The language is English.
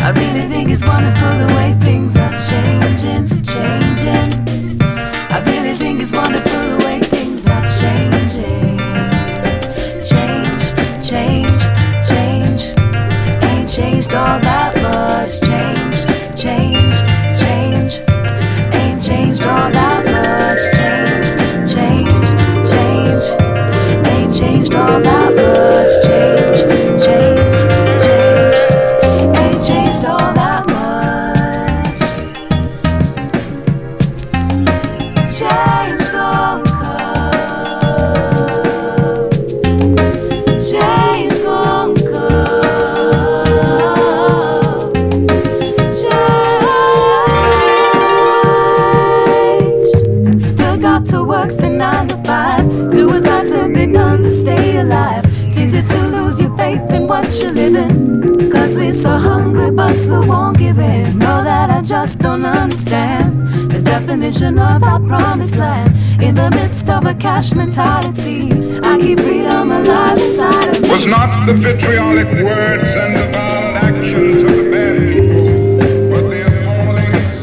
I really think it's wonderful the way things are changing, changing. I really think it's wonderful the way things are changing. Change, change, change. Ain't changed all that much. Change, change, change. Ain't changed all that much. Change, change, change. Ain't changed all that much. Change, change, change. Ain't changed all that much. Change gon' come. Change gon' come. Change. Still got to work the 9 to 5. Do what's got to be done to stay alive. It's easy to lose your faith in what you're living, 'cause we're so hungry but we won't give in. Know that I just don't understand the definition of our promised land. In the midst of a cash mentality, I keep freedom alive inside of me. Was not the vitriolic words and the violent actions of the